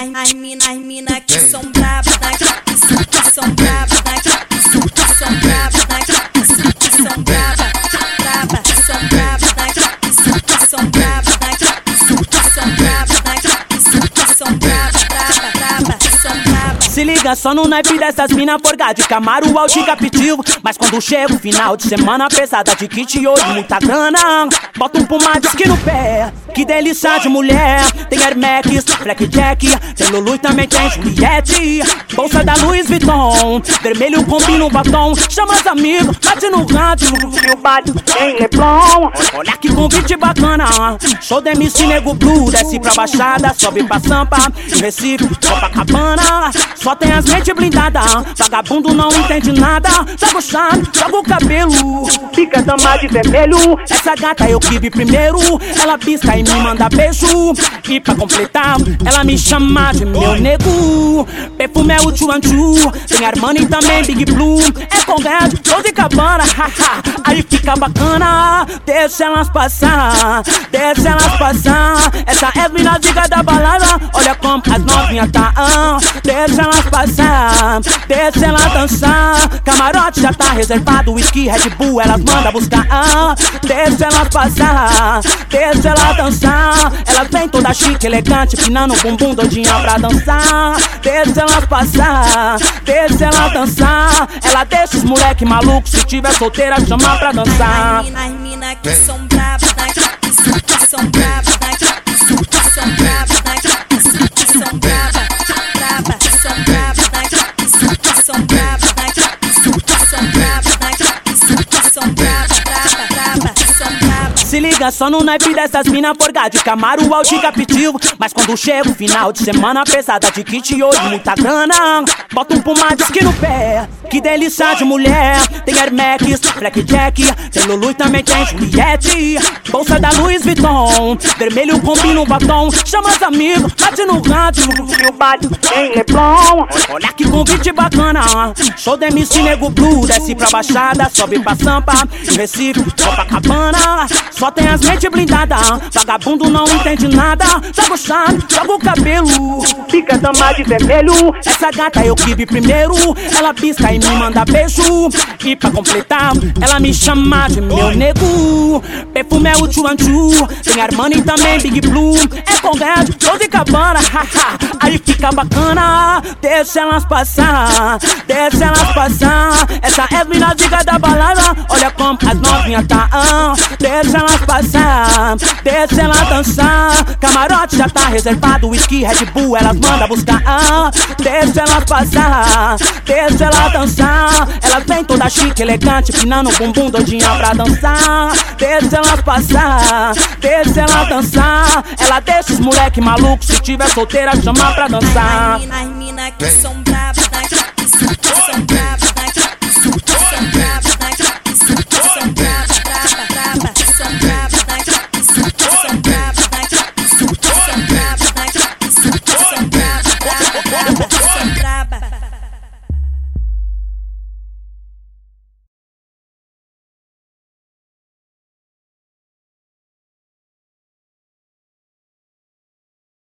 As mina que são brabas, que são brabas, que são brabas, que são brabas, que são brabas, que são brabas, que são brabas, que são brabas, que são brabas. Se liga só no naipe dessas mina forgada de Camaro, Audi capitivo. Mas quando chega o final de semana pesada de kit e hoje muita grana, bota um Pumadisque no pé, que delícia de mulher. Tem Air Max, Blackjack, tem Lulu e também tem Juliette. Bolsa da Louis Vuitton, vermelho combina o batom. Chama os amigos, bate no rádio e o bate tem Leblon. Olha que convite bacana, show da MC Nego Blue. Desce pra Baixada, sobe pra Sampa, em Recife, Copacabana. Só tem as mentes blindadas, vagabundo não entende nada. Joga o chave, joga o cabelo, fica dama de vermelho. Essa gata eu que vi primeiro, ela pisca e me manda beijo. E pra completar, ela me chama de meu nego. Perfume é o Chuanchu, tem Armani também Big Blue. É Conrad, Dolce & Gabbana, haha, aí fica bacana. Deixa elas passar, deixa elas passar. Essa é a mina diga da balada, olha como as novinhas tá. Deixa elas passar, deixa elas dançar. Camarote já tá reservado, whisky, Red Bull, elas mandam buscar. Deixa elas passar, deixa elas dançar. Elas vem toda chique, elegante, pinando o bumbum, doidinha pra dançar. Deixa elas passar, deixa elas dançar. Ela deixa os moleque malucos, se tiver solteira chama pra dançar. As mina que são brabas, que são brabas, que são brabas, que são brabas, que são brabas, que são brabas, que são brabas, que são brabas, que são brabas. Se liga só no naipe dessas mina forgada de Camaro, Audi capitivo. Mas quando chega o final de semana pesada de kit e hoje muita grana, bota um Pumadisque no pé, que delícia de mulher. Tem Air Max, Blackjack, tem Lulu e também tem Juliette. Bolsa da Louis Vuitton, vermelho combina o batom. Chama os amigos, bate no rádio e o bate tem Leblon. Olha que convite bacana, show da MC Nego Blue. Desce pra Baixada, sobe pra Sampa, em Recife, Copacabana. Só tem as mentes blindadas, vagabundo não entende nada. Joga o chave, joga o cabelo, fica dama de vermelho. Essa gata eu que vi primeiro, ela pisca e me manda beijo. E pra completar, ela me chama de meu nego. Perfume é o Chuanchu, tem Armani também Big Blue. É Conrad, Dolce & Gabbana, haha, aí fica bacana. Deixa elas passar, deixa elas passar. Essa é a mina diga da balada, olha como as novinhas tá. Deixa elas passar, deixa elas dançar. Camarote já tá reservado, whisky, Red Bull, elas mandam buscar. Deixa elas passar, deixa elas dançar. Elas vem toda chique, elegante, pinando o bumbum, doidinha pra dançar. Deixa elas passar, deixa elas dançar. Ela deixa os moleque malucos, se tiver solteira chama pra dançar. As mina que são brabas,